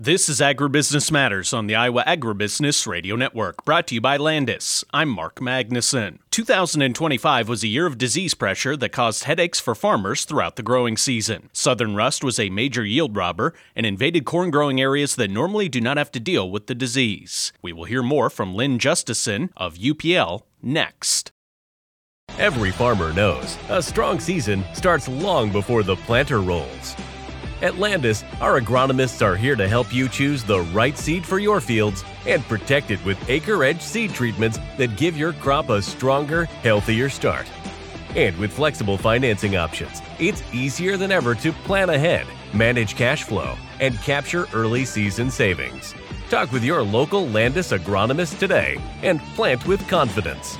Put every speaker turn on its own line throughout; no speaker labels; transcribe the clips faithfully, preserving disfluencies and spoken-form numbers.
This is Agribusiness Matters on the Iowa Agribusiness Radio Network, brought to you by Landis. I'm Mark Magnuson. two thousand twenty-five was a year of disease pressure that caused headaches for farmers throughout the growing season. Southern rust was a major yield robber and invaded corn growing areas that normally do not have to deal with the disease. We will hear more from Lynn Justison of U P L next.
Every farmer knows a strong season starts long before the planter rolls. At Landis, our agronomists are here to help you choose the right seed for your fields and protect it with Acre Edge seed treatments that give your crop a stronger, healthier start. And with flexible financing options, it's easier than ever to plan ahead, manage cash flow, and capture early season savings. Talk with your local Landis agronomist today and plant with confidence.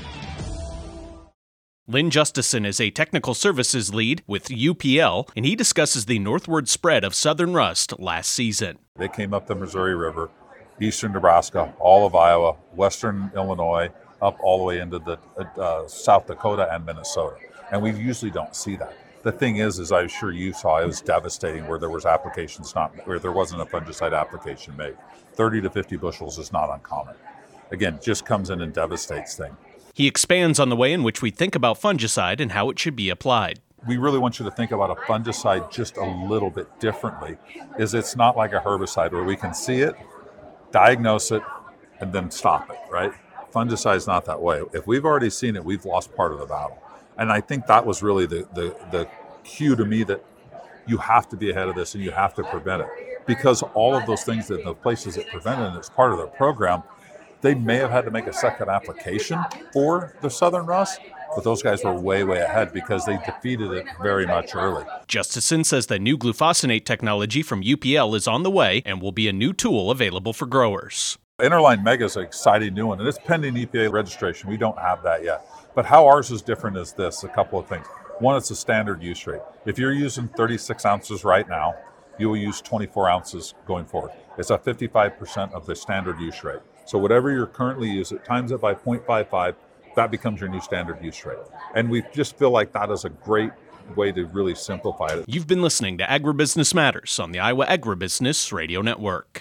Lynn Justison is a technical services lead with U P L, and he discusses the northward spread of southern rust last season.
They came up the Missouri River, eastern Nebraska, all of Iowa, western Illinois, up all the way into the uh, South Dakota and Minnesota. And we usually don't see that. The thing is, as I'm sure you saw, it was devastating where there was applications not, where there wasn't a fungicide application made. thirty to fifty bushels is not uncommon. Again, just comes in and devastates things.
He expands on the way in which we think about fungicide and how it should be applied.
We really want you to think about a fungicide just a little bit differently. Is it's not like a herbicide where we can see it, diagnose it, and then stop it, right? Fungicide is not that way. If we've already seen it, we've lost part of the battle. And I think that was really the, the, the cue to me that you have to be ahead of this and you have to prevent it. Because all of those things that the places that prevented it as part of their program, they may have had to make a second application for the southern rust, but those guys were way, way ahead because they defeated it very much early.
Justison says the new glufosinate technology from U P L is on the way and will be a new tool available for growers.
Interline Mega is an exciting new one, and it's pending E P A registration. We don't have that yet. But how ours is different is this, a couple of things. One, it's a standard use rate. If you're using thirty-six ounces right now, you will use twenty-four ounces going forward. It's a fifty-five percent of the standard use rate. So whatever you're currently using, times it by zero point five five, that becomes your new standard use rate. And we just feel like that is a great way to really simplify it.
You've been listening to Agribusiness Matters on the Iowa Agribusiness Radio Network.